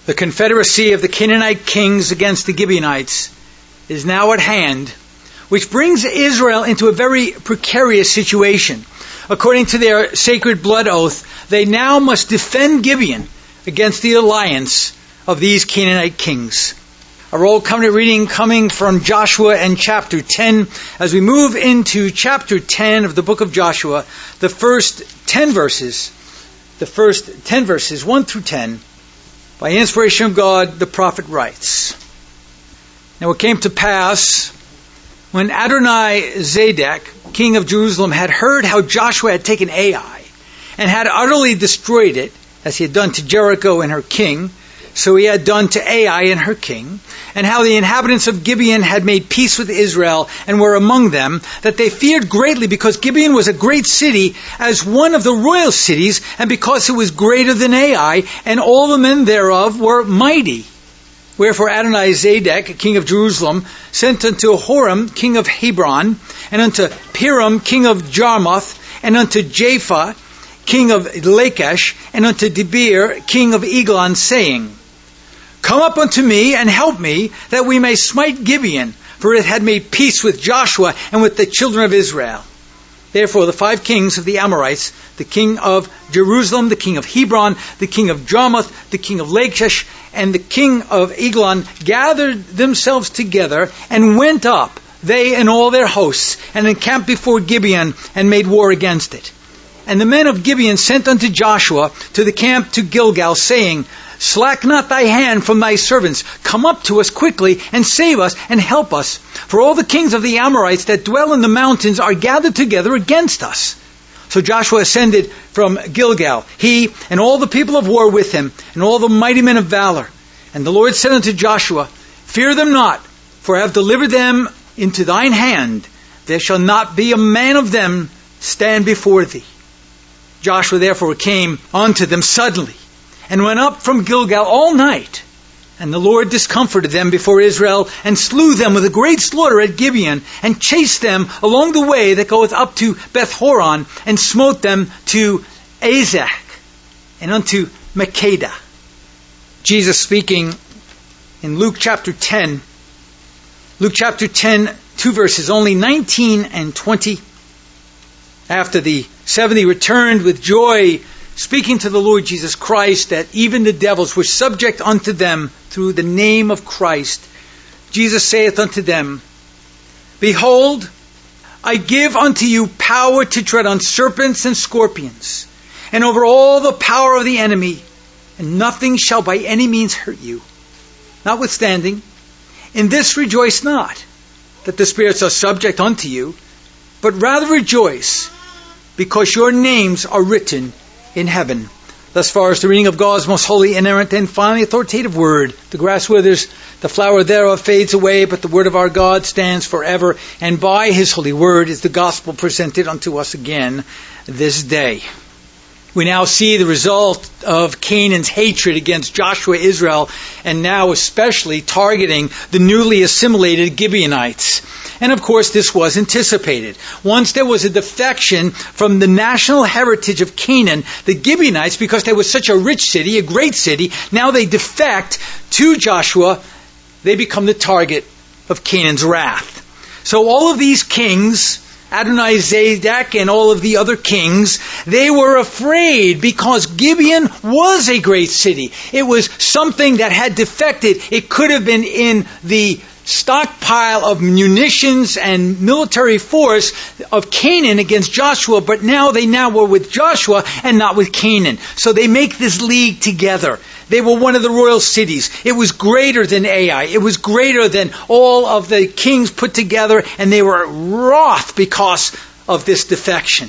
The confederacy of the Canaanite kings against the Gibeonites is now at hand, which brings Israel into a very precarious situation. According to their sacred blood oath, they now must defend Gibeon against the alliance of these Canaanite kings. Our Old Covenant reading coming from Joshua and chapter 10. As we move into chapter 10 of the book of Joshua, the first 10 verses, 1 through 10, by inspiration of God, the prophet writes, Now it came to pass, when Adonizedek, king of Jerusalem, had heard how Joshua had taken Ai, and had utterly destroyed it, as he had done to Jericho and her king, so he had done to Ai and her king, and how the inhabitants of Gibeon had made peace with Israel, and were among them, that they feared greatly, because Gibeon was a great city, as one of the royal cities, and because it was greater than Ai, and all the men thereof were mighty. Wherefore Adonizedek, king of Jerusalem, sent unto Horam, king of Hebron, and unto Piram, king of Jarmuth, and unto Japha, king of Lachish, and unto Debir, king of Eglon, saying, Come up unto me, and help me, that we may smite Gibeon, for it had made peace with Joshua and with the children of Israel. Therefore the 5 kings of the Amorites, the king of Jerusalem, the king of Hebron, the king of Jarmuth, the king of Lachish, and the king of Eglon, gathered themselves together, and went up, they and all their hosts, and encamped before Gibeon, and made war against it. And the men of Gibeon sent unto Joshua to the camp to Gilgal, saying, Slack not thy hand from thy servants. Come up to us quickly, and save us, and help us. For all the kings of the Amorites that dwell in the mountains are gathered together against us. So Joshua ascended from Gilgal, he and all the people of war with him, and all the mighty men of valor. And the Lord said unto Joshua, Fear them not, for I have delivered them into thine hand. There shall not be a man of them stand before thee. Joshua therefore came unto them suddenly, and went up from Gilgal all night. And the Lord discomforted them before Israel, and slew them with a great slaughter at Gibeon, and chased them along the way that goeth up to Beth-horon, and smote them to Azekah, and unto Makkedah. Jesus speaking in Luke chapter 10, 2 verses only 19 and 20. After the 70 returned with joy, speaking to the Lord Jesus Christ, that even the devils were subject unto them through the name of Christ, Jesus saith unto them, Behold, I give unto you power to tread on serpents and scorpions, and over all the power of the enemy, and nothing shall by any means hurt you. Notwithstanding, in this rejoice not, that the spirits are subject unto you, but rather rejoice, because your names are written in heaven. Thus far as the reading of God's most holy, inerrant, and finally authoritative word. The grass withers, the flower thereof fades away, but the word of our God stands forever. And by his holy word is the gospel presented unto us again this day. We now see the result of Canaan's hatred against Joshua, Israel, and now especially targeting the newly assimilated Gibeonites. And of course, this was anticipated. Once there was a defection from the national heritage of Canaan, the Gibeonites, because they were such a rich city, a great city, now they defect to Joshua. They become the target of Canaan's wrath. So all of these kings, Adonizedek and all of the other kings, they were afraid because Gibeon was a great city. It was something that had defected. It could have been in the stockpile of munitions and military force of Canaan against Joshua, but now they were with Joshua and not with Canaan. So they make this league together. They were one of the royal cities. It was greater than Ai. It was greater than all of the kings put together, and they were wroth because of this defection.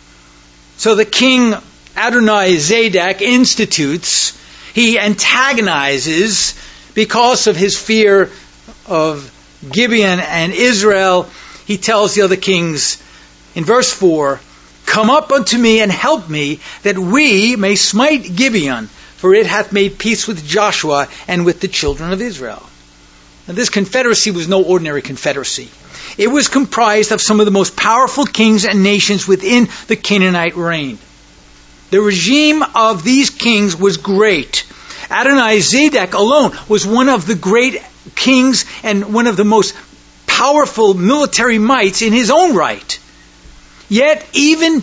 So the king Adonizedek institutes, he antagonizes because of his fear of Gibeon and Israel. He tells the other kings in verse 4, Come up unto me and help me, that we may smite Gibeon, for it hath made peace with Joshua and with the children of Israel. Now, this confederacy was no ordinary confederacy. It was comprised of some of the most powerful kings and nations within the Canaanite reign. The regime of these kings was great, Adonai-Zedek alone was one of the great kings and one of the most powerful military mights in his own right. Yet even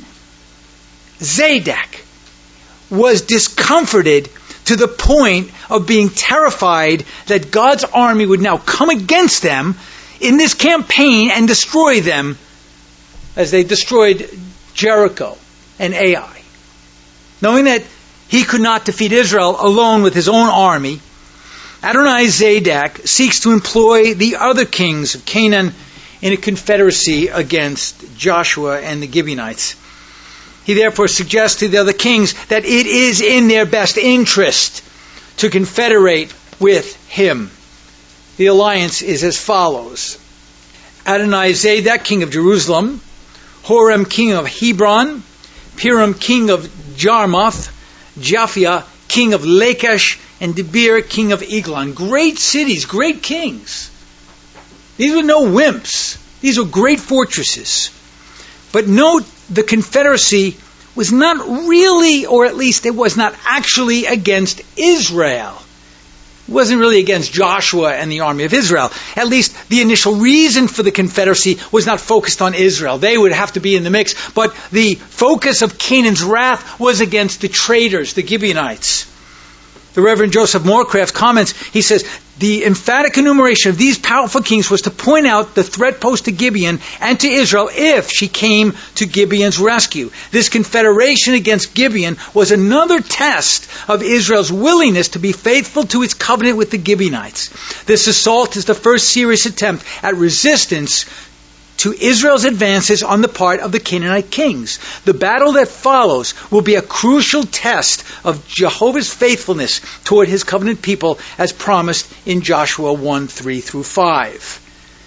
Zadok was discomforted to the point of being terrified that God's army would now come against them in this campaign and destroy them as they destroyed Jericho and Ai. Knowing that he could not defeat Israel alone with his own army, Adonai-Zedek seeks to employ the other kings of Canaan in a confederacy against Joshua and the Gibeonites. He therefore suggests to the other kings that it is in their best interest to confederate with him. The alliance is as follows: Adonai-Zedek, king of Jerusalem; Horam, king of Hebron; Piram, king of Jarmuth; Japhia, king of Lachish; and Debir, king of Eglon. Great cities, great kings. These were no wimps. These were great fortresses. But note, the confederacy was not really, or at least it was not actually against Israel. It wasn't really against Joshua and the army of Israel. At least the initial reason for the confederacy was not focused on Israel. They would have to be in the mix. But the focus of Canaan's wrath was against the traitors, the Gibeonites. The Reverend Joseph Moorcraft comments, he says, the emphatic enumeration of these powerful kings was to point out the threat posed to Gibeon and to Israel if she came to Gibeon's rescue. This confederation against Gibeon was another test of Israel's willingness to be faithful to its covenant with the Gibeonites. This assault is the first serious attempt at resistance to Israel's advances on the part of the Canaanite kings. The battle that follows will be a crucial test of Jehovah's faithfulness toward his covenant people as promised in Joshua 1:3-5.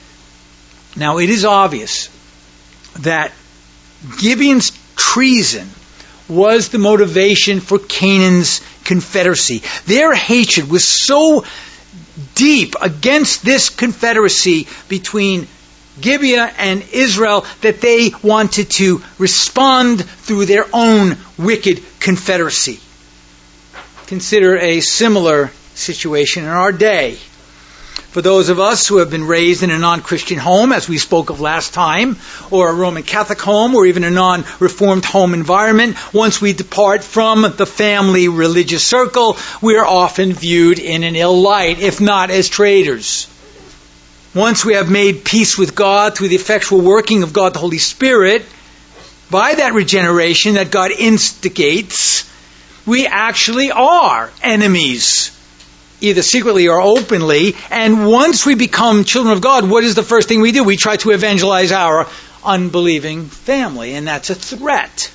Now it is obvious that Gibeon's treason was the motivation for Canaan's confederacy. Their hatred was so deep against this confederacy between Gibeah and Israel that they wanted to respond through their own wicked confederacy. Consider a similar situation in our day. For those of us who have been raised in a non-Christian home, as we spoke of last time, or a Roman Catholic home, or even a non-Reformed home environment, once we depart from the family religious circle, we are often viewed in an ill light, if not as traitors. Once we have made peace with God through the effectual working of God the Holy Spirit, by that regeneration that God instigates, we actually are enemies, either secretly or openly. And once we become children of God, what is the first thing we do? We try to evangelize our unbelieving family, and that's a threat.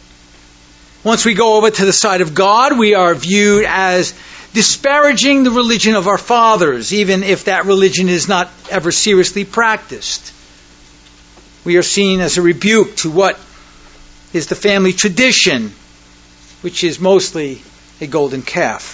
Once we go over to the side of God, we are viewed as disparaging the religion of our fathers, even if that religion is not ever seriously practiced. We are seen as a rebuke to what is the family tradition, which is mostly a golden calf.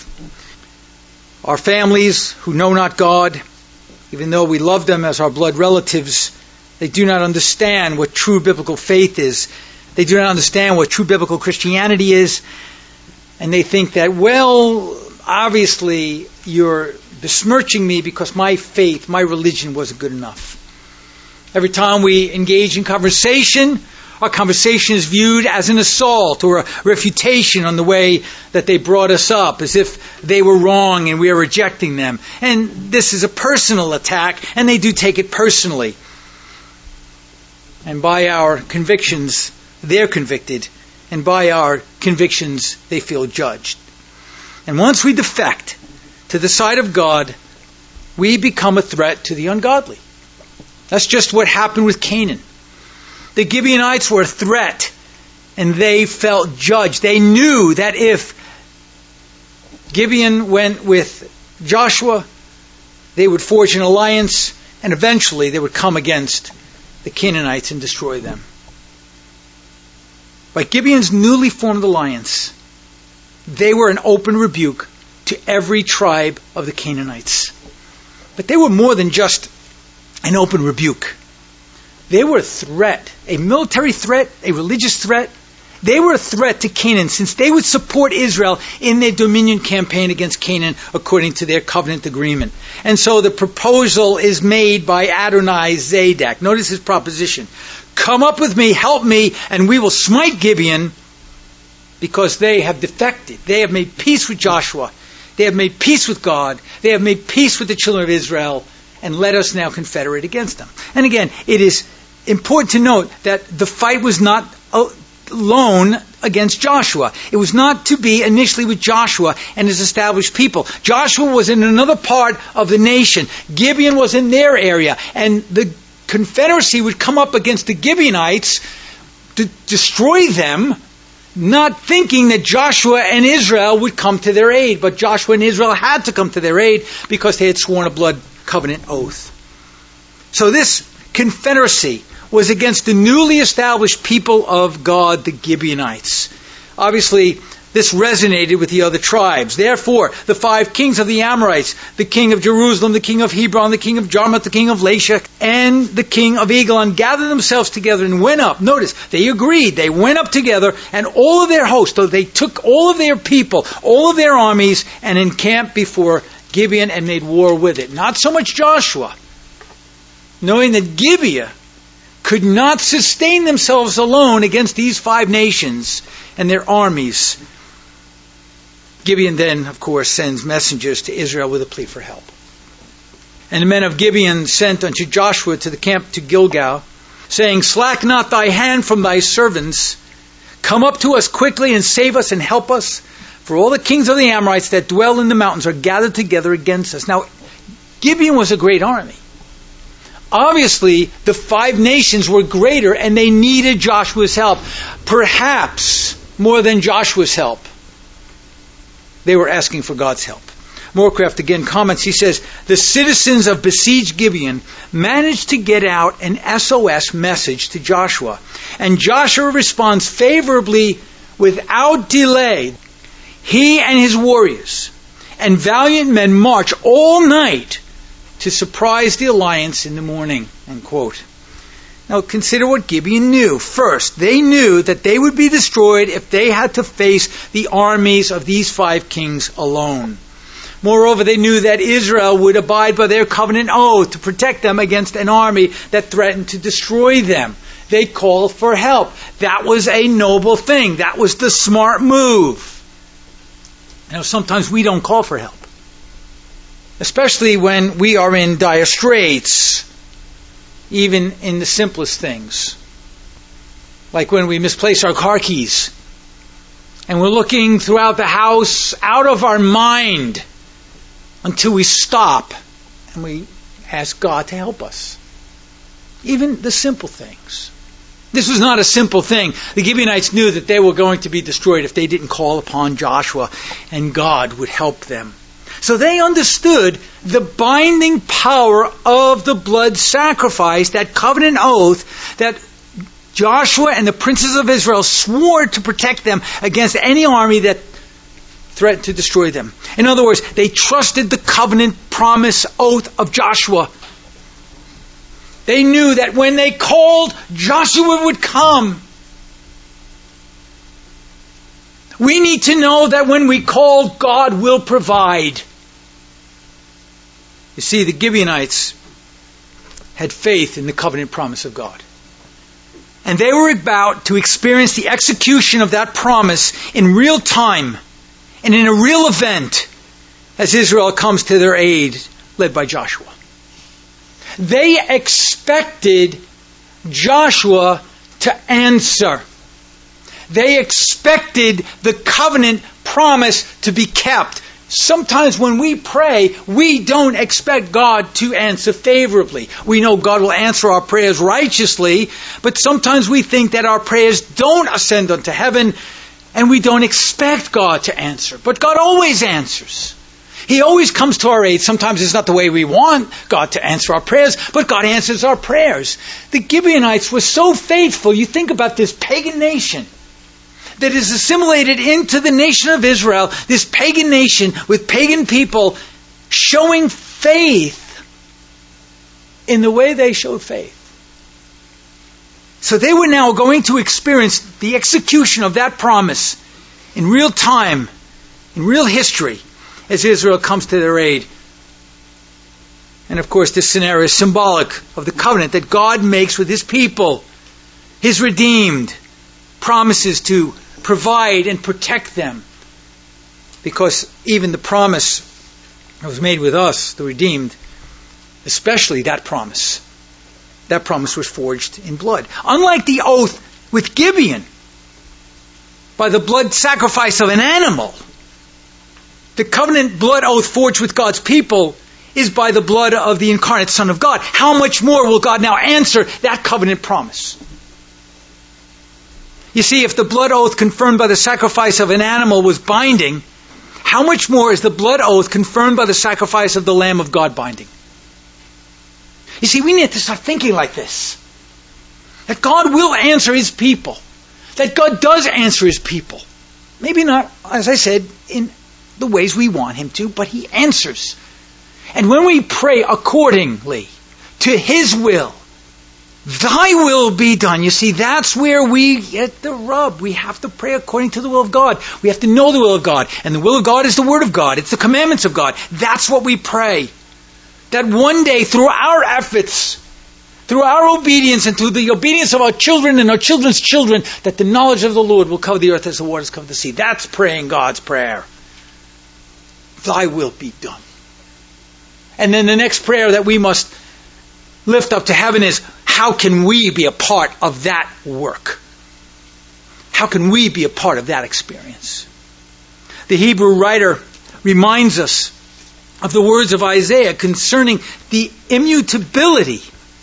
Our families who know not God, even though we love them as our blood relatives, they do not understand what true biblical faith is. They do not understand what true biblical Christianity is. And they think that, well, obviously you're besmirching me because my faith, my religion wasn't good enough. Every time we engage in conversation, our conversation is viewed as an assault or a refutation on the way that they brought us up, as if they were wrong and we are rejecting them. And this is a personal attack, and they do take it personally. And by our convictions, they're convicted, and by our convictions, they feel judged. And once we defect to the side of God, we become a threat to the ungodly. That's just what happened with Canaan. The Gibeonites were a threat, and they felt judged. They knew that if Gibeon went with Joshua, they would forge an alliance, and eventually they would come against the Canaanites and destroy them. By Gibeon's newly formed alliance, they were an open rebuke to every tribe of the Canaanites. But they were more than just an open rebuke. They were a threat, a military threat, a religious threat, They were a threat to Canaan since they would support Israel in their dominion campaign against Canaan according to their covenant agreement. And so the proposal is made by Adonai Zedek. Notice his proposition. Come up with me, help me, and we will smite Gibeon because they have defected. They have made peace with Joshua. They have made peace with God. They have made peace with the children of Israel, and let us now confederate against them. And again, it is important to note that the fight was not alone against Joshua. It was not to be initially with Joshua and his established people. Joshua was in another part of the nation. Gibeon was in their area, and the confederacy would come up against the Gibeonites to destroy them, not thinking that Joshua and Israel would come to their aid. But Joshua and Israel had to come to their aid because they had sworn a blood covenant oath. So this confederacy was against the newly established people of God, the Gibeonites. Obviously, this resonated with the other tribes. Therefore, the 5 kings of the Amorites, the king of Jerusalem, the king of Hebron, the king of Jarmuth, the king of Lachish, and the king of Eglon gathered themselves together and went up. Notice, they agreed. They went up together, and all of their hosts, so they took all of their people, all of their armies, and encamped before Gibeon and made war with it. Not so much Joshua, knowing that Gibeah could not sustain themselves alone against these 5 nations and their armies. Gibeon then, of course, sends messengers to Israel with a plea for help. And the men of Gibeon sent unto Joshua to the camp to Gilgal, saying, Slack not thy hand from thy servants. Come up to us quickly and save us and help us. For all the kings of the Amorites that dwell in the mountains are gathered together against us. Now, Gibeon was a great army. Obviously, the 5 nations were greater and they needed Joshua's help. Perhaps more than Joshua's help. They were asking for God's help. Moorcraft again comments, he says, the citizens of besieged Gibeon managed to get out an SOS message to Joshua. And Joshua responds favorably without delay. He and his warriors and valiant men march all night to surprise the alliance in the morning. End quote. Now consider what Gibeon knew. First, they knew that they would be destroyed if they had to face the armies of these 5 kings alone. Moreover, they knew that Israel would abide by their covenant oath to protect them against an army that threatened to destroy them. They called for help. That was a noble thing. That was the smart move. You know, sometimes we don't call for help. Especially when we are in dire straits, even in the simplest things. Like when we misplace our car keys and we're looking throughout the house out of our mind until we stop and we ask God to help us. Even the simple things. This was not a simple thing. The Gibeonites knew that they were going to be destroyed if they didn't call upon Joshua, and God would help them. So they understood the binding power of the blood sacrifice, that covenant oath that Joshua and the princes of Israel swore to protect them against any army that threatened to destroy them. In other words, they trusted the covenant promise oath of Joshua. They knew that when they called, Joshua would come. We need to know that when we call, God will provide. You see, the Gibeonites had faith in the covenant promise of God. And they were about to experience the execution of that promise in real time and in a real event as Israel comes to their aid, led by Joshua. They expected Joshua to answer. They expected the covenant promise to be kept. Sometimes when we pray, we don't expect God to answer favorably. We know God will answer our prayers righteously, but sometimes we think that our prayers don't ascend unto heaven, and we don't expect God to answer. But God always answers. He always comes to our aid. Sometimes it's not the way we want God to answer our prayers, but God answers our prayers. The Gibeonites were so faithful. You think about this pagan nation that is assimilated into the nation of Israel, this pagan nation with pagan people showing faith in the way they showed faith. So they were now going to experience the execution of that promise in real time, in real history, as Israel comes to their aid. And of course, this scenario is symbolic of the covenant that God makes with His people, His redeemed, promises to provide and protect them. Because even the promise that was made with us, the redeemed, especially that promise was forged in blood. Unlike the oath with Gibeon, by the blood sacrifice of an animal, the covenant blood oath forged with God's people is by the blood of the incarnate Son of God. How much more will God now answer that covenant promise? You see, if the blood oath confirmed by the sacrifice of an animal was binding, how much more is the blood oath confirmed by the sacrifice of the Lamb of God binding? You see, we need to start thinking like this. That God will answer His people. That God does answer His people. Maybe not, as I said, in the ways we want Him to, but He answers. And when we pray accordingly to His will, Thy will be done. You see, that's where we get the rub. We have to pray according to the will of God. We have to know the will of God. And the will of God is the Word of God. It's the commandments of God. That's what we pray. That one day, through our efforts, through our obedience, and through the obedience of our children and our children's children, that the knowledge of the Lord will cover the earth as the waters cover the sea. That's praying God's prayer. Thy will be done. And then the next prayer that we must lift up to heaven is, how can we be a part of that work? How can we be a part of that experience? The Hebrew writer reminds us of the words of Isaiah concerning the immutability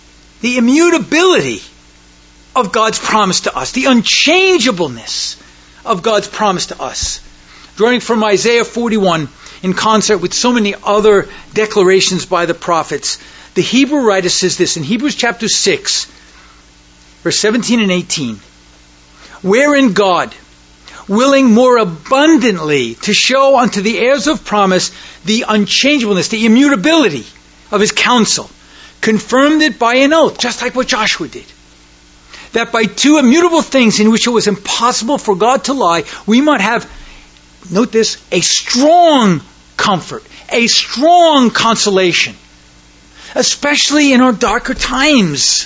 of God's promise to us, the unchangeableness of God's promise to us. Drawing from Isaiah 41 in concert with so many other declarations by the prophets, the Hebrew writer says this in Hebrews chapter 6, verse 17 and 18. Wherein God, willing more abundantly to show unto the heirs of promise the unchangeableness, the immutability of His counsel, confirmed it by an oath, just like what Joshua did. That by two immutable things in which it was impossible for God to lie, we might have, note this, a strong comfort, a strong consolation, especially in our darker times.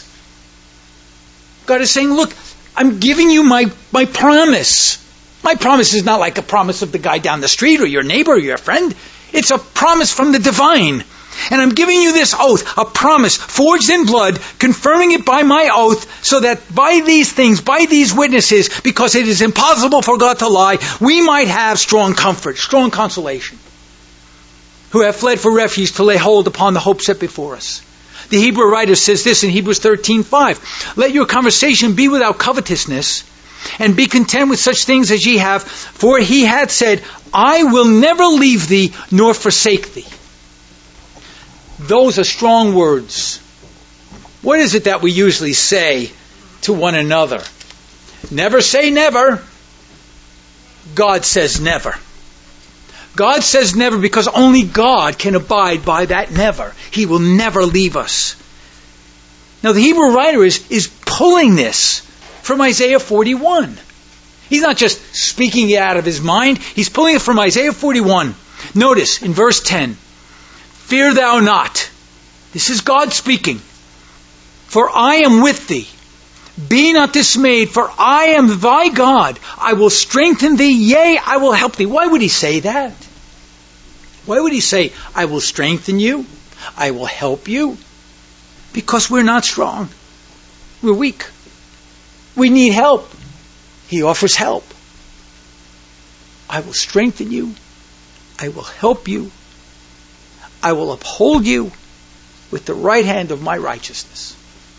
God is saying, look, I'm giving you my promise. My promise is not like a promise of the guy down the street or your neighbor or your friend. It's a promise from the divine. And I'm giving you this oath, a promise forged in blood, confirming it by my oath, so that by these things, by these witnesses, because it is impossible for God to lie, we might have strong comfort, strong consolation, who have fled for refuge to lay hold upon the hope set before us. The Hebrew writer says this in Hebrews 13:5. Let your conversation be without covetousness, and be content with such things as ye have, for He had said, I will never leave thee nor forsake thee. Those are strong words. What is it that we usually say to one another? Never say never. God says never. God says never because only God can abide by that never. He will never leave us. Now the Hebrew writer is pulling this from Isaiah 41. He's not just speaking it out of his mind. He's pulling it from Isaiah 41. Notice in verse 10. Fear thou not. This is God speaking. For I am with thee. Be not dismayed, for I am thy God. I will strengthen thee, yea, I will help thee. Why would he say that? Why would he say, I will strengthen you, I will help you? Because we're not strong. We're weak. We need help. He offers help. I will strengthen you, I will help you, I will uphold you with the right hand of my righteousness.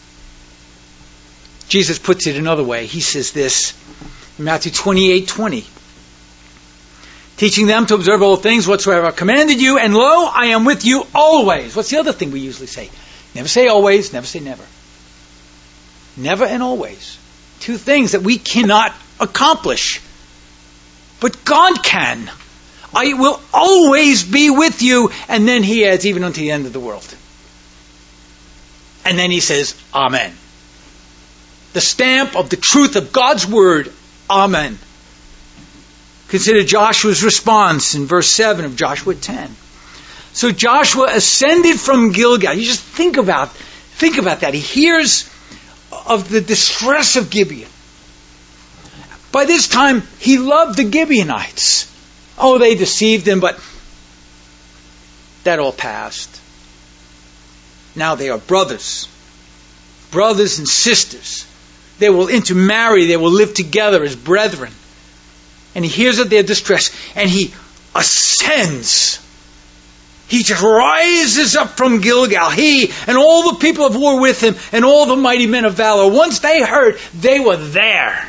Jesus puts it another way. He says this in Matthew 28:20. Teaching them to observe all things whatsoever I commanded you, and lo, I am with you always. What's the other thing we usually say? Never say always, never say never. Never and always. Two things that we cannot accomplish. But God can. I will always be with you. And then he adds, even unto the end of the world. And then he says, Amen. the stamp of the truth of God's word. Amen. Consider Joshua's response in verse 7 of Joshua 10. So Joshua ascended from Gilgal. You just think about that. He hears of the distress of Gibeon. By this time, he loved the Gibeonites. Oh, they deceived him, but that all passed. Now they are brothers and sisters. They will intermarry. They will live together as brethren. And he hears of their distress, and he ascends. He just rises up from Gilgal. He and all the people of war with him and all the mighty men of valor. Once they heard, they were there.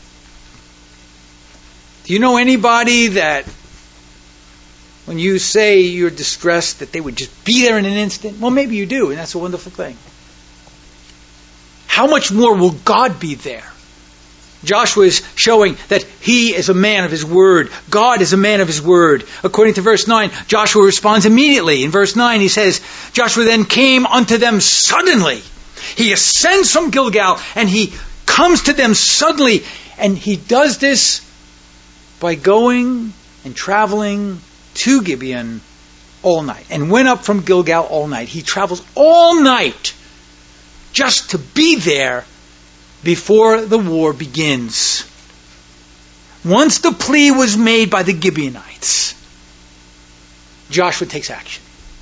Do you know anybody that when you say you're distressed, that they would just be there in an instant? Well, maybe you do, and that's a wonderful thing. How much more will God be there? Joshua is showing that he is a man of his word. God is a man of his word. According to verse 9, Joshua responds immediately. In verse 9 he says, Joshua then came unto them suddenly. He ascends from Gilgal and he comes to them suddenly. And he does this by going and traveling to Gibeon all night. And went up from Gilgal all night. He travels all night just to be there before the war begins. Once the plea was made by the Gibeonites, Joshua takes action.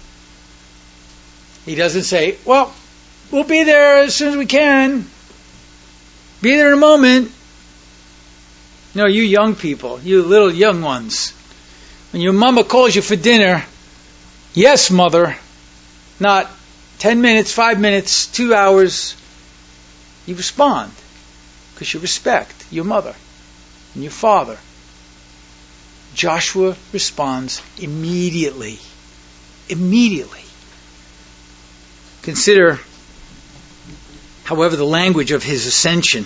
He doesn't say, well, we'll be there as soon as we can. Be there in a moment. No, you young people, you little young ones, when your mama calls you for dinner, yes, mother, not 10 minutes, 5 minutes, 2 hours, you respond because you respect your mother and your father. Joshua responds immediately. Immediately. Consider, however, the language of his ascension.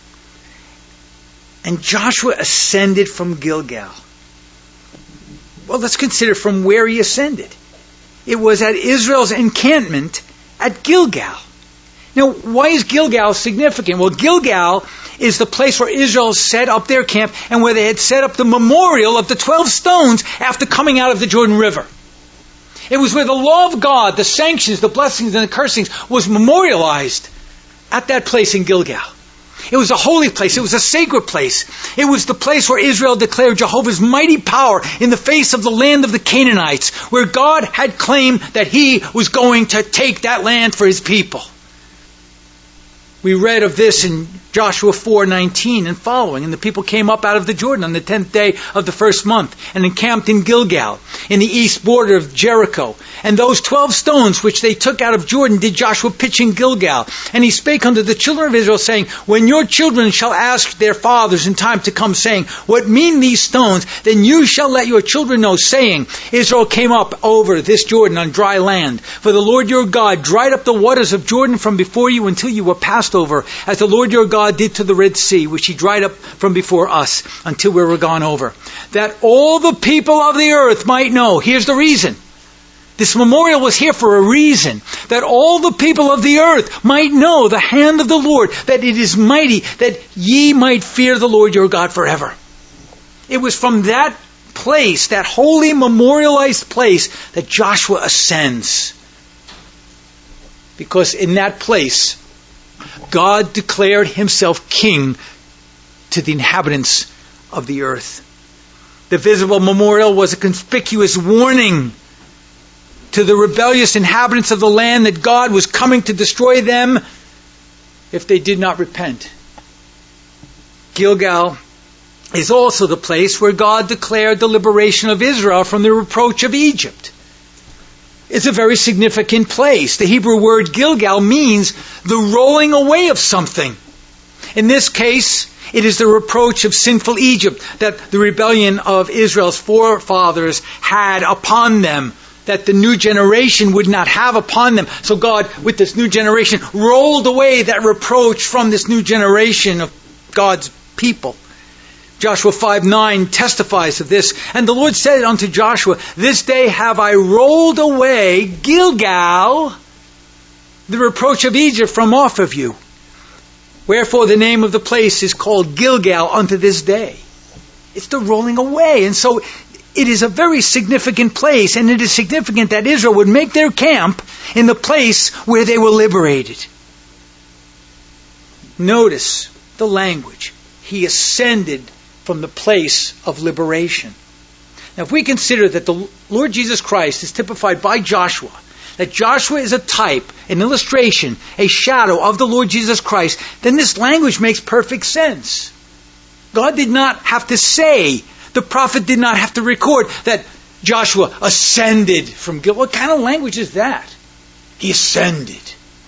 And Joshua ascended from Gilgal. Well, let's consider from where he ascended. It was at Israel's encampment at Gilgal. Now, why is Gilgal significant? Well, Gilgal is the place where Israel set up their camp and where they had set up the memorial of the 12 stones after coming out of the Jordan River. It was where the law of God, the sanctions, the blessings, and the cursings was memorialized at that place in Gilgal. It was a holy place. It was a sacred place. It was the place where Israel declared Jehovah's mighty power in the face of the land of the Canaanites, where God had claimed that he was going to take that land for his people. We read of this in Joshua 4:19 and following. And the people came up out of the Jordan on the 10th day of the first month and encamped in Gilgal, in the east border of Jericho. And those 12 stones which they took out of Jordan did Joshua pitch in Gilgal. And he spake unto the children of Israel, saying, when your children shall ask their fathers in time to come, saying, what mean these stones? Then you shall let your children know, saying, Israel came up over this Jordan on dry land. For the Lord your God dried up the waters of Jordan from before you until you were passed over, as the Lord your God did to the Red Sea, which he dried up from before us until we were gone over. That all the people of the earth might know. Here's the reason. This memorial was here for a reason. That all the people of the earth might know the hand of the Lord, that it is mighty, that ye might fear the Lord your God forever. It was from that place, that holy memorialized place, that Joshua ascends. Because in that place, God declared himself king to the inhabitants of the earth. The visible memorial was a conspicuous warning to the rebellious inhabitants of the land that God was coming to destroy them if they did not repent. Gilgal is also the place where God declared the liberation of Israel from the reproach of Egypt. It's a very significant place. The Hebrew word Gilgal means the rolling away of something. In this case, it is the reproach of sinful Egypt that the rebellion of Israel's forefathers had upon them, that the new generation would not have upon them. So God, with this new generation, rolled away that reproach from this new generation of God's people. Joshua 5:9 testifies of this. And the Lord said unto Joshua, this day have I rolled away, Gilgal, the reproach of Egypt from off of you. Wherefore the name of the place is called Gilgal unto this day. It's the rolling away. And so it is a very significant place, and it is significant that Israel would make their camp in the place where they were liberated. Notice the language. He ascended from the place of liberation. Now, if we consider that the Lord Jesus Christ is typified by Joshua, that Joshua is a type, an illustration, a shadow of the Lord Jesus Christ, then this language makes perfect sense. God did not have to say, the prophet did not have to record that Joshua ascended from Gilgal. What kind of language is that? He ascended.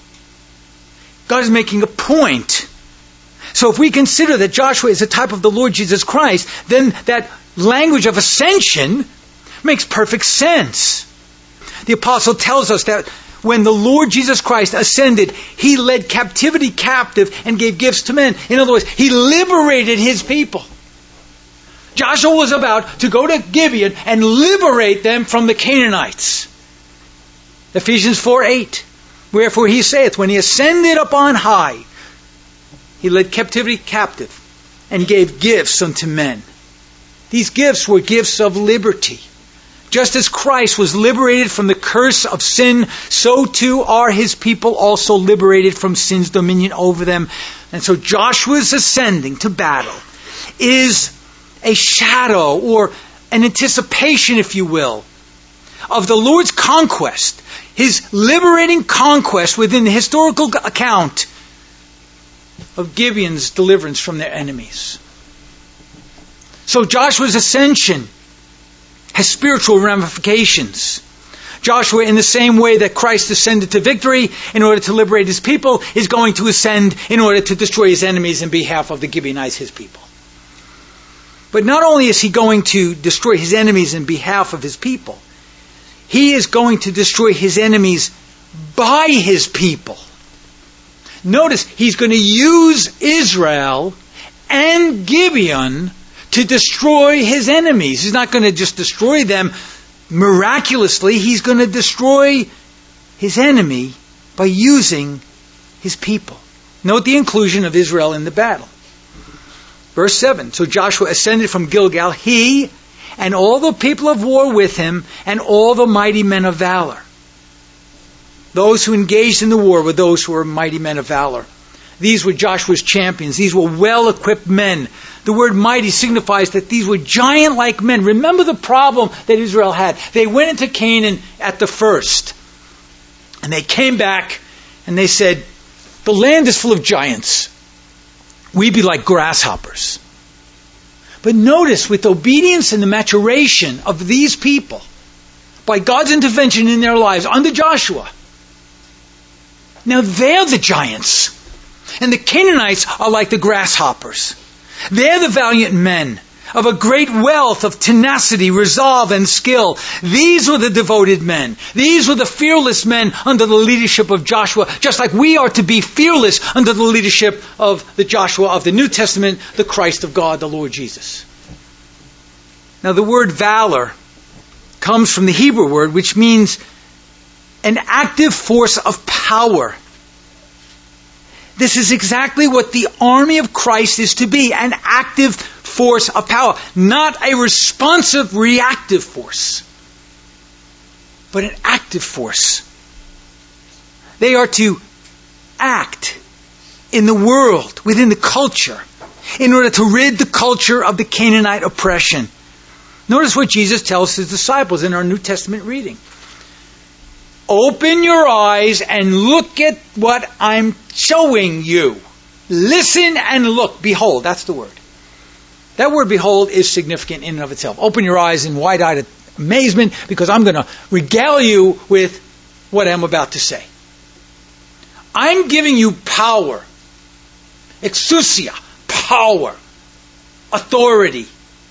God is making a point. So if we consider that Joshua is a type of the Lord Jesus Christ, then that language of ascension makes perfect sense. The apostle tells us that when the Lord Jesus Christ ascended, He led captivity captive and gave gifts to men. In other words, He liberated His people. Joshua was about to go to Gibeon and liberate them from the Canaanites. Ephesians 4:8. Wherefore He saith, when He ascended up on high, He led captivity captive and gave gifts unto men. These gifts were gifts of liberty. Just as Christ was liberated from the curse of sin, so too are His people also liberated from sin's dominion over them. And so Joshua's ascending to battle is a shadow or an anticipation, if you will, of the Lord's conquest, His liberating conquest within the historical account of Gibeon's deliverance from their enemies. So Joshua's ascension has spiritual ramifications. Joshua, in the same way that Christ ascended to victory in order to liberate His people, is going to ascend in order to destroy His enemies in behalf of the Gibeonites, His people. But not only is He going to destroy His enemies in behalf of His people, He is going to destroy His enemies by His people. Notice, He's going to use Israel and Gibeon to destroy His enemies. He's not going to just destroy them miraculously. He's going to destroy His enemy by using His people. Note the inclusion of Israel in the battle. Verse 7, so Joshua ascended from Gilgal, he and all the people of war with him, and all the mighty men of valor. Those who engaged in the war were those who were mighty men of valor. These were Joshua's champions. These were well-equipped men. The word mighty signifies that these were giant-like men. Remember the problem that Israel had. They went into Canaan at the first. And they came back and they said, the land is full of giants. We be like grasshoppers. But notice, with obedience and the maturation of these people, by God's intervention in their lives under Joshua, now they're the giants. And the Canaanites are like the grasshoppers. They're the valiant men of a great wealth of tenacity, resolve, and skill. These were the devoted men. These were the fearless men under the leadership of Joshua, just like we are to be fearless under the leadership of the Joshua of the New Testament, the Christ of God, the Lord Jesus. Now the word valor comes from the Hebrew word, which means an active force of power. This is exactly what the army of Christ is to be, an active force of power. Not a responsive, reactive force, but an active force. They are to act in the world, within the culture, in order to rid the culture of the Canaanite oppression. Notice what Jesus tells His disciples in our New Testament reading. Open your eyes and look at what I'm showing you. Listen and look. Behold, that's the word. That word behold is significant in and of itself. Open your eyes in wide-eyed amazement, because I'm going to regale you with what I'm about to say. I'm giving you power. Exousia, power. Authority.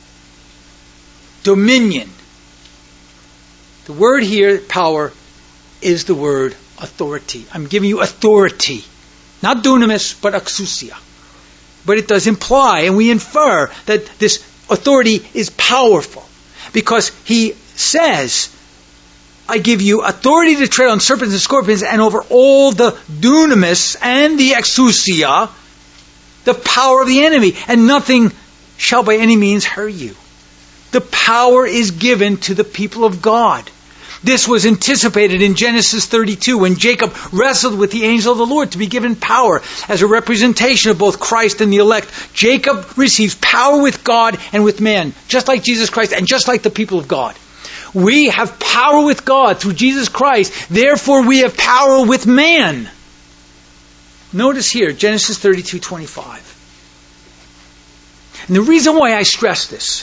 Dominion. The word here, power, is the word authority. I'm giving you authority. Not dunamis, but exousia. But it does imply, and we infer, that this authority is powerful. Because He says, I give you authority to tread on serpents and scorpions and over all the dunamis and the exousia the power of the enemy, and nothing shall by any means hurt you. The power is given to the people of God. This was anticipated in Genesis 32 when Jacob wrestled with the angel of the Lord to be given power as a representation of both Christ and the elect. Jacob receives power with God and with man, just like Jesus Christ and just like the people of God. We have power with God through Jesus Christ. Therefore, we have power with man. Notice here, Genesis 32:25. And the reason why I stress this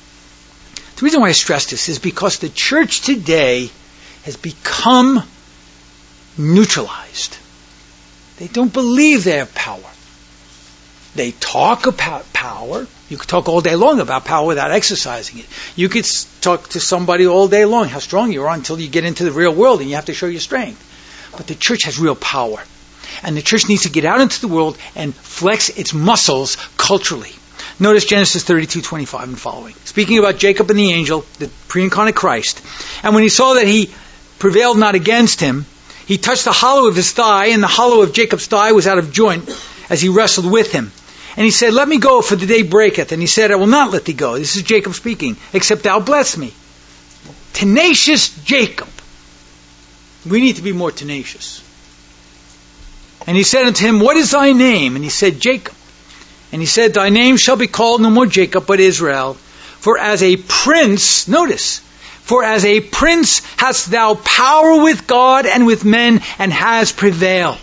is because the church today has become neutralized. They don't believe they have power. They talk about power. You could talk all day long about power without exercising it. You could talk to somebody all day long how strong you are until you get into the real world and you have to show your strength. But the church has real power. And the church needs to get out into the world and flex its muscles culturally. Notice Genesis 32:25 and following. Speaking about Jacob and the angel, the pre-incarnate Christ. And when he saw that he prevailed not against him, he touched the hollow of his thigh, and the hollow of Jacob's thigh was out of joint as he wrestled with him. And he said, let me go, for the day breaketh. And he said, I will not let thee go. This is Jacob speaking, except thou bless me. Tenacious Jacob. We need to be more tenacious. And he said unto him, what is thy name? And he said, Jacob. And he said, thy name shall be called no more Jacob, but Israel. For as a prince, notice, for as a prince hast thou power with God and with men, and has prevailed.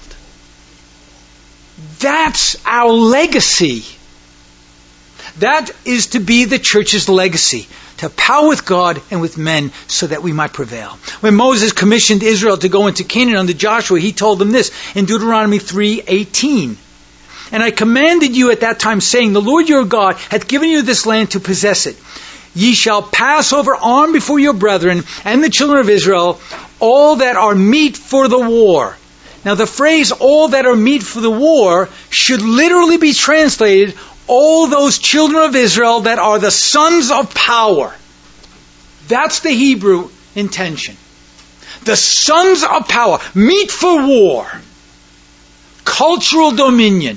That's our legacy. That is to be the church's legacy. To have power with God and with men so that we might prevail. When Moses commissioned Israel to go into Canaan under Joshua, he told them this in Deuteronomy 3:18. And I commanded you at that time, saying, the Lord your God hath given you this land to possess it. Ye shall pass over armed before your brethren and the children of Israel, all that are meet for the war. Now the phrase, all that are meet for the war, should literally be translated, all those children of Israel that are the sons of power. That's the Hebrew intention. The sons of power, meet for war. Cultural dominion.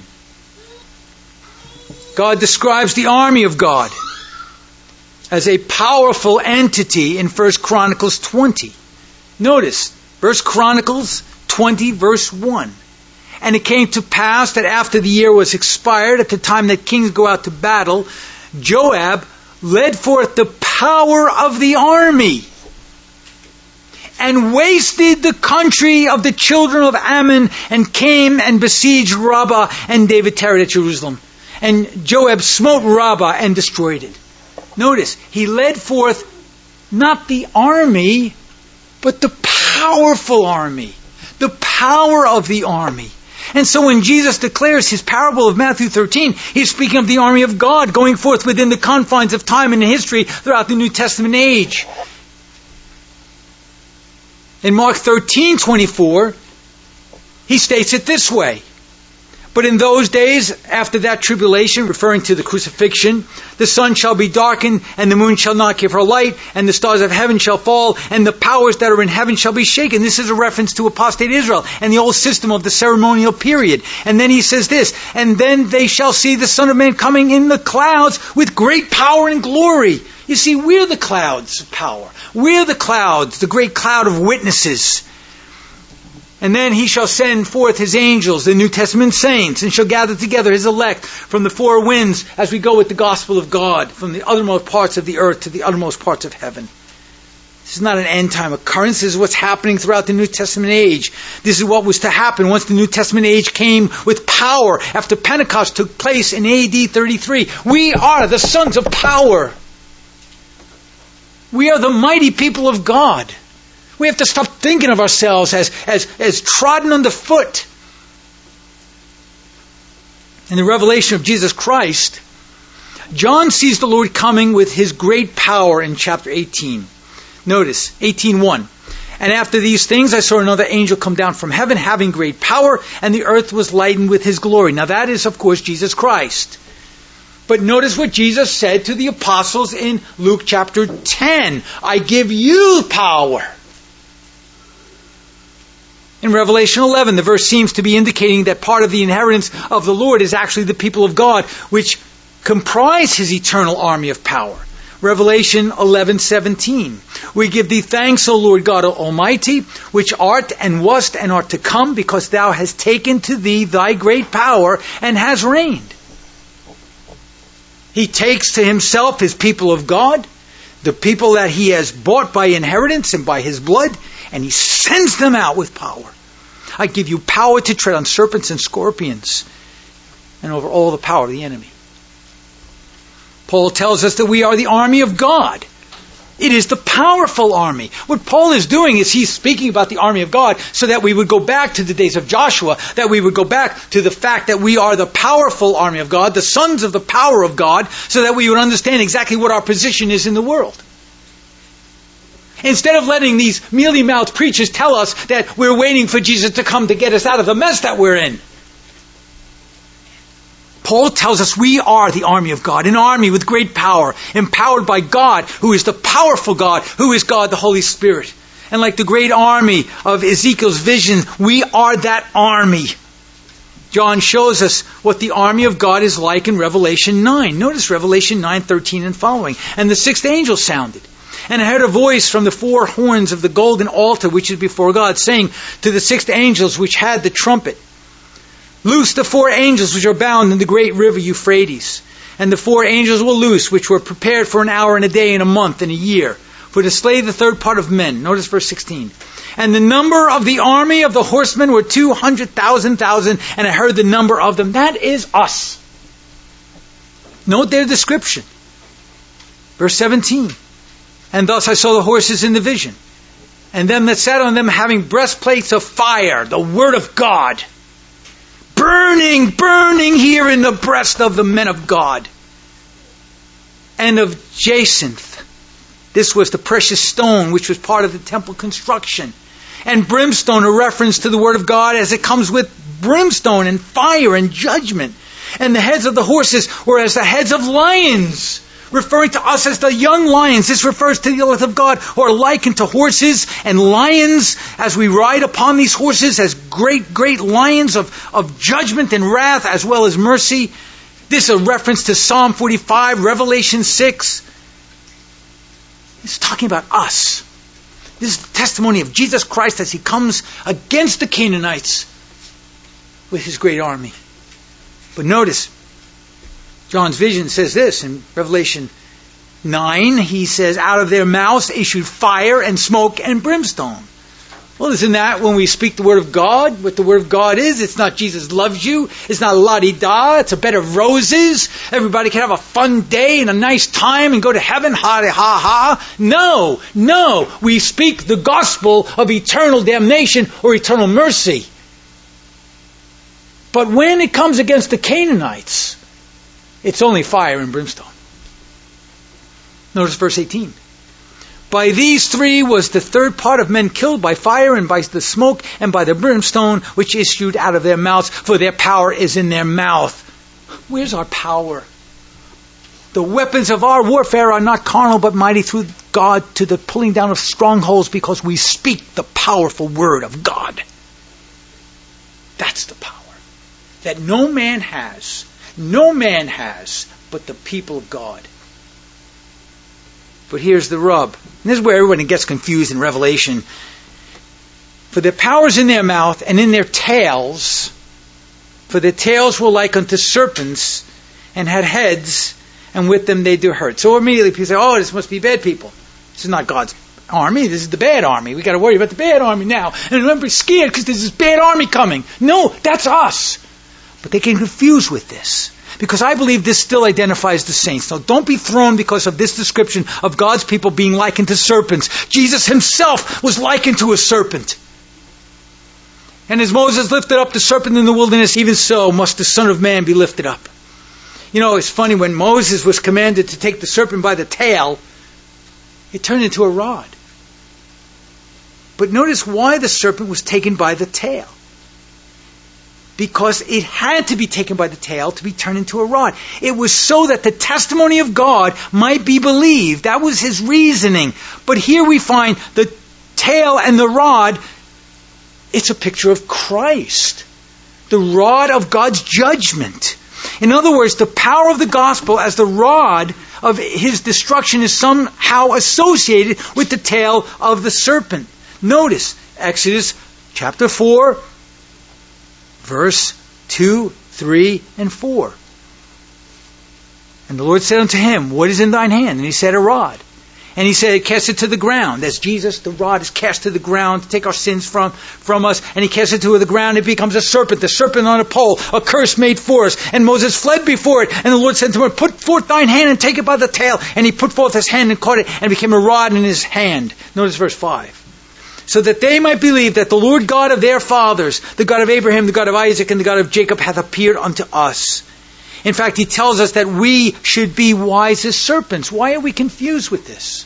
God describes the army of God as a powerful entity in 1 Chronicles 20. Notice, 1 Chronicles 20 verse 1. And it came to pass that after the year was expired, at the time that kings go out to battle, Joab led forth the power of the army and wasted the country of the children of Ammon and came and besieged Rabbah, and David tarried at Jerusalem. And Joab smote Rabbah and destroyed it. Notice, he led forth not the army, but the powerful army. The power of the army. And so when Jesus declares his parable of Matthew 13, he's speaking of the army of God going forth within the confines of time and history throughout the New Testament age. In Mark 13:24, he states it this way. But in those days, after that tribulation, referring to the crucifixion, the sun shall be darkened, and the moon shall not give her light, and the stars of heaven shall fall, and the powers that are in heaven shall be shaken. This is a reference to apostate Israel and the old system of the ceremonial period. And then he says this, and then they shall see the Son of Man coming in the clouds with great power and glory. You see, we're the clouds of power. We're the clouds, the great cloud of witnesses. And then he shall send forth his angels, the New Testament saints, and shall gather together his elect from the four winds as we go with the gospel of God from the uttermost parts of the earth to the uttermost parts of heaven. This is not an end time occurrence. This is what's happening throughout the New Testament age. This is what was to happen once the New Testament age came with power after Pentecost took place in AD 33. We are the sons of power. We are the mighty people of God. We have to stop thinking of ourselves as trodden underfoot. In the revelation of Jesus Christ, John sees the Lord coming with his great power in chapter 18. Notice, 18:1. And after these things I saw another angel come down from heaven, having great power, and the earth was lightened with his glory. Now that is, of course, Jesus Christ. But notice what Jesus said to the apostles in Luke chapter 10. I give you power. In Revelation 11, the verse seems to be indicating that part of the inheritance of the Lord is actually the people of God, which comprise His eternal army of power. Revelation 11:17. We give thee thanks, O Lord God Almighty, which art and wast and art to come, because thou hast taken to thee thy great power and has reigned. He takes to Himself His people of God, the people that He has bought by inheritance and by His blood, and He sends them out with power. I give you power to tread on serpents and scorpions and over all the power of the enemy. Paul tells us that we are the army of God. It is the powerful army. What Paul is doing is he's speaking about the army of God so that we would go back to the days of Joshua, that we would go back to the fact that we are the powerful army of God, the sons of the power of God, so that we would understand exactly what our position is in the world. Instead of letting these mealy-mouthed preachers tell us that we're waiting for Jesus to come to get us out of the mess that we're in, Paul tells us we are the army of God, an army with great power, empowered by God, who is the powerful God, who is God the Holy Spirit. And like the great army of Ezekiel's vision, we are that army. John shows us what the army of God is like in Revelation 9. Notice Revelation 9:13 and following. And the sixth angel sounded. And I heard a voice from the four horns of the golden altar which is before God, saying to the six angels which had the trumpet, loose the four angels which are bound in the great river Euphrates. And the four angels were loose, which were prepared for an hour and a day and a month and a year, for to slay the third part of men. Notice verse 16. And the number of the army of the horsemen were 200,000, and I heard the number of them. That is us. Note their description. Verse 17. And thus I saw the horses in the vision, and them that sat on them having breastplates of fire, the word of God, burning here in the breast of the men of God. And of jacinth. This was the precious stone which was part of the temple construction. And brimstone, a reference to the word of God as it comes with brimstone and fire and judgment. And the heads of the horses were as the heads of lions, referring to us as the young lions. This refers to the elect of God, who are likened to horses and lions as we ride upon these horses as great lions of judgment and wrath as well as mercy. This is a reference to Psalm 45, Revelation 6. It's talking about us. This is the testimony of Jesus Christ as He comes against the Canaanites with His great army. But notice, John's vision says this in Revelation 9. He says, out of their mouths issued fire and smoke and brimstone. Well, isn't that when we speak the Word of God? What the Word of God is? It's not Jesus loves you. It's not la-di-da. It's a bed of roses. Everybody can have a fun day and a nice time and go to heaven. Ha-ha-ha. No. We speak the gospel of eternal damnation or eternal mercy. But when it comes against the Canaanites, it's only fire and brimstone. Notice verse 18. By these three was the third part of men killed by fire and by the smoke and by the brimstone which issued out of their mouths, for their power is in their mouth. Where's our power? The weapons of our warfare are not carnal but mighty through God to the pulling down of strongholds, because we speak the powerful word of God. That's the power that no man has but the people of God. But here's the rub. And this is where everyone gets confused in Revelation. For their power is in their mouth and in their tails. For their tails were like unto serpents and had heads, and with them they do hurt. So immediately people say, oh, this must be bad people. This is not God's army. This is the bad army. We got to worry about the bad army now. And remember, scared because there's this bad army coming. No, that's us. But they get confused with this, because I believe this still identifies the saints. So don't be thrown because of this description of God's people being likened to serpents. Jesus Himself was likened to a serpent. And as Moses lifted up the serpent in the wilderness, even so must the Son of Man be lifted up. You know, it's funny, when Moses was commanded to take the serpent by the tail, it turned into a rod. But notice why the serpent was taken by the tail. Because it had to be taken by the tail to be turned into a rod. It was so that the testimony of God might be believed. That was His reasoning. But here we find the tail and the rod It's a picture of Christ, the rod of God's judgment. In other words, the power of the gospel as the rod of his destruction is somehow associated with the tail of the serpent. Notice Exodus chapter 4, verse 2, 3, and 4. And the Lord said unto him, what is in thine hand? And he said, a rod. And he said, cast it to the ground. As Jesus, the rod is cast to the ground to take our sins from us. And he cast it to the ground. It becomes a serpent on a pole, a curse made for us. And Moses fled before it. And the Lord said to him, put forth thine hand and take it by the tail. And he put forth his hand and caught it, and it became a rod in his hand. Notice verse 5. So that they might believe that the Lord God of their fathers, the God of Abraham, the God of Isaac, and the God of Jacob, hath appeared unto us. In fact, he tells us that we should be wise as serpents. Why are we confused with this?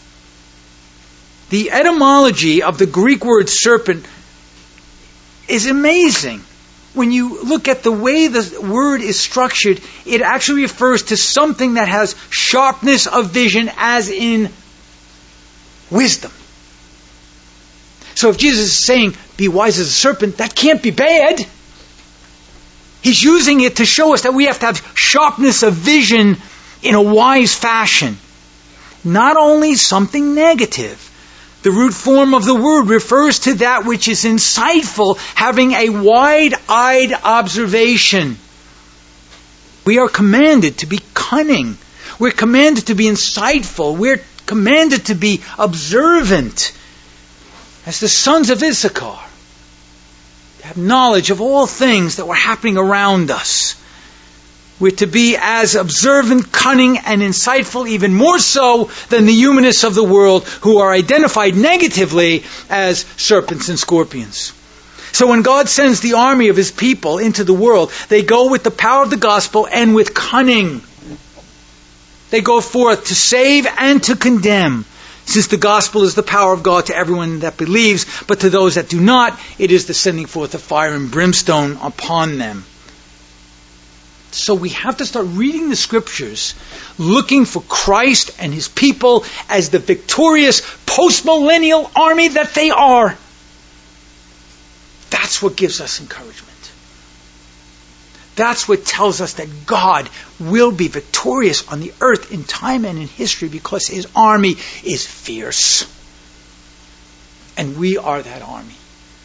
The etymology of the Greek word serpent is amazing. When you look at the way the word is structured, it actually refers to something that has sharpness of vision, as in wisdom. So if Jesus is saying, be wise as a serpent, that can't be bad. He's using it to show us that we have to have sharpness of vision in a wise fashion. Not only something negative. The root form of the word refers to that which is insightful, having a wide-eyed observation. We are commanded to be cunning. We're commanded to be insightful. We're commanded to be observant. As the sons of Issachar, to have knowledge of all things that were happening around us. We're to be as observant, cunning, and insightful, even more so than the humanists of the world, who are identified negatively as serpents and scorpions. So when God sends the army of his people into the world, they go with the power of the gospel and with cunning. They go forth to save and to condemn. Since the gospel is the power of God to everyone that believes, but to those that do not, it is the sending forth of fire and brimstone upon them. So we have to start reading the scriptures, looking for Christ and his people as the victorious post-millennial army that they are. That's what gives us encouragement. That's what tells us that God will be victorious on the earth in time and in history, because his army is fierce. And we are that army.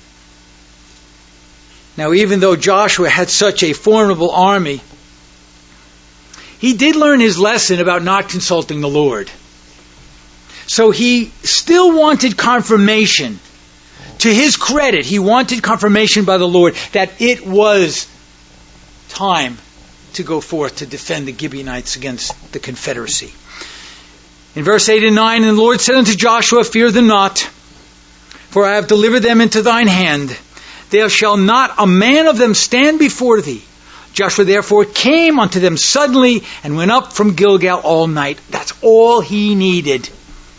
Now, even though Joshua had such a formidable army, he did learn his lesson about not consulting the Lord. So he still wanted confirmation. To his credit, he wanted confirmation by the Lord that it was time to go forth to defend the Gibeonites against the Confederacy. In verse 8 and 9, and the Lord said unto Joshua, fear them not, for I have delivered them into thine hand. There shall not a man of them stand before thee. Joshua therefore came unto them suddenly and went up from Gilgal all night. That's all he needed.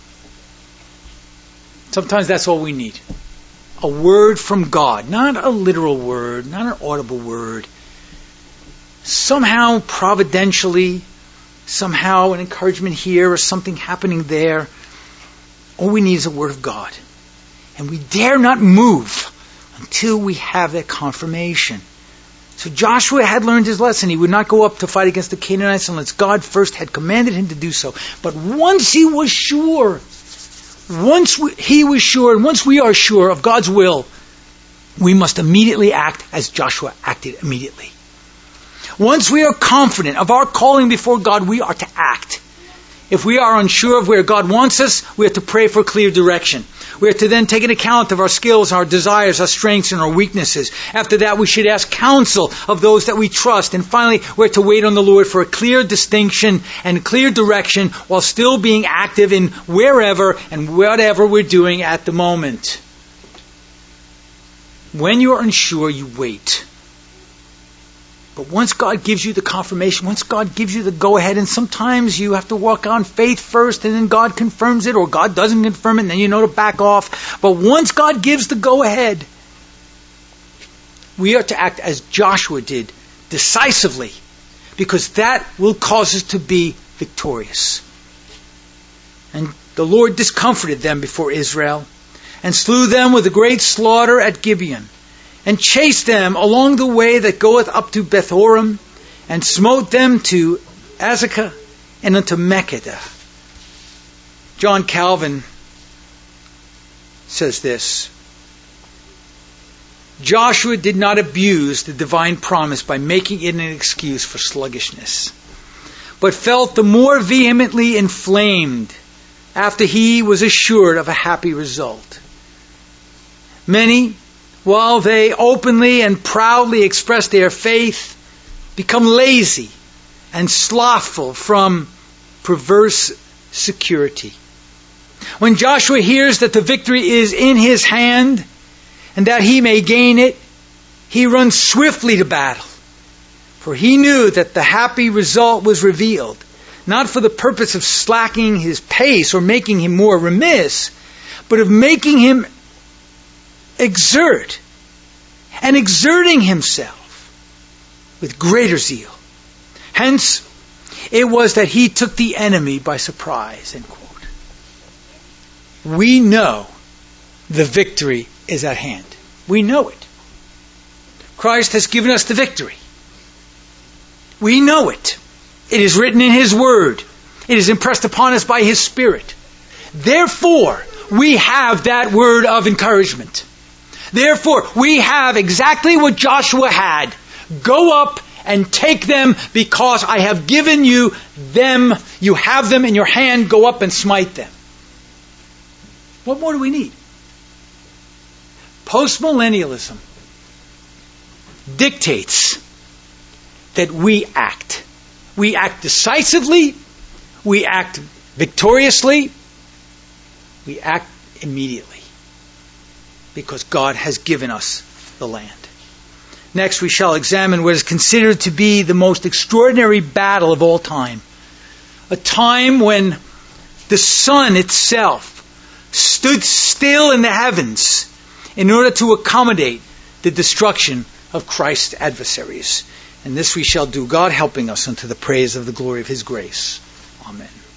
Sometimes that's all we need. A word from God. Not a literal word, not an audible word. Somehow, providentially, somehow an encouragement here or something happening there. All we need is a word of God. And we dare not move until we have that confirmation. So Joshua had learned his lesson. He would not go up to fight against the Canaanites unless God first had commanded him to do so. But once he was sure, once we are sure of God's will, we must immediately act as Joshua acted immediately. Once we are confident of our calling before God, we are to act. If we are unsure of where God wants us, we have to pray for clear direction. We are to then take an account of our skills, our desires, our strengths, and our weaknesses. After that, we should ask counsel of those that we trust. And finally, we're to wait on the Lord for a clear distinction and clear direction while still being active in wherever and whatever we're doing at the moment. When you are unsure, you wait. But once God gives you the confirmation, once God gives you the go-ahead, and sometimes you have to walk on faith first and then God confirms it, or God doesn't confirm it and then you know to back off. But once God gives the go-ahead, we are to act as Joshua did, decisively, because that will cause us to be victorious. And the Lord discomforted them before Israel. and slew them with a great slaughter at Gibeon, and chased them along the way that goeth up to Beth-horon, and smote them to Azekah and unto Makkedah. John Calvin says this: Joshua did not abuse the divine promise by making it an excuse for sluggishness, but felt the more vehemently inflamed after he was assured of a happy result. Many, while they openly and proudly express their faith, become lazy and slothful from perverse security. When Joshua hears that the victory is in his hand and that he may gain it, he runs swiftly to battle. For he knew that the happy result was revealed, not for the purpose of slacking his pace or making him more remiss, but of making him exert and exerting himself with greater zeal. Hence, it was that he took the enemy by surprise. End quote. We know the victory is at hand. We know it. Christ has given us the victory. We know it. It is written in His Word. It is impressed upon us by His Spirit. Therefore, we have that word of encouragement. Therefore, we have exactly what Joshua had. Go up and take them, because I have given you them. You have them in your hand. Go up and smite them. What more do we need? Postmillennialism dictates that we act. We act decisively. We act victoriously. We act immediately, because God has given us the land. Next, we shall examine what is considered to be the most extraordinary battle of all time. A time when the sun itself stood still in the heavens in order to accommodate the destruction of Christ's adversaries. And this we shall do, God helping us, unto the praise of the glory of His grace. Amen.